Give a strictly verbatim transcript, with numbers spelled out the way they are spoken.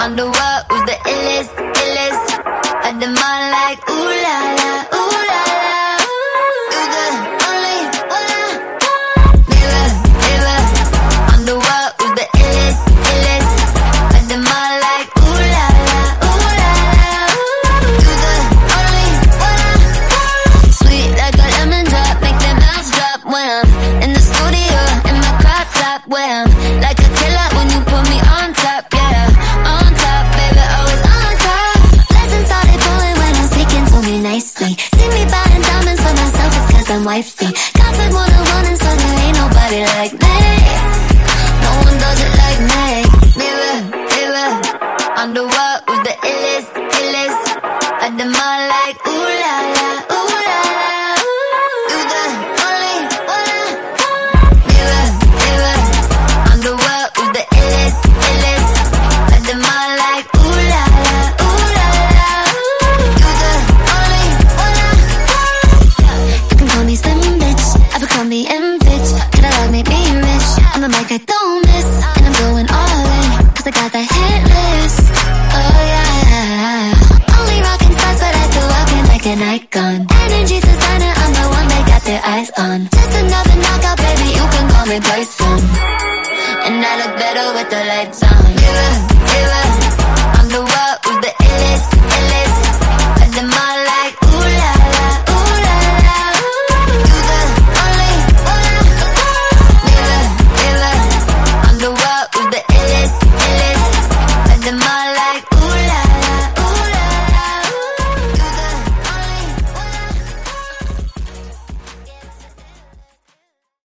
Wonder what was the illest, illest. I demand like ooh la la, ooh la la. You the only one I mirror, mirror. Wonder what was the illest, illest. I demand like ooh la la, ooh la la. You the only one I sweet like a lemon drop, make them mouths drop when I'm in the studio in my crop top. Where I'm like a killer when you put me on top, yeah. On top, baby, always on top. Lessons started flowing when I'm speaking to me nicely. See me buying diamonds for myself, it's cause I'm wifey. God said one on one and so there ain't nobody like me. No one does it like me. Mirror, mirror, wonder what was the illest, illest. I demand like ooh la la, ooh la la. You the only one I mirror, mirror, wonder what was the illest, illest. I demand like ooh la la, ooh la la. You the only one I you can call me slim bitch, Abercrombie and Fitch. Catalog made me rich, on the mic I don't miss. And I'm going all in, cause I got that hit list. Oh yeah, only rockin' stars but I still walking like an icon. Energy designer, I'm the one they got their eyes on. Just another knockout, baby, you can call me Tyson. And I look better with the lights on. Yeah, yeah.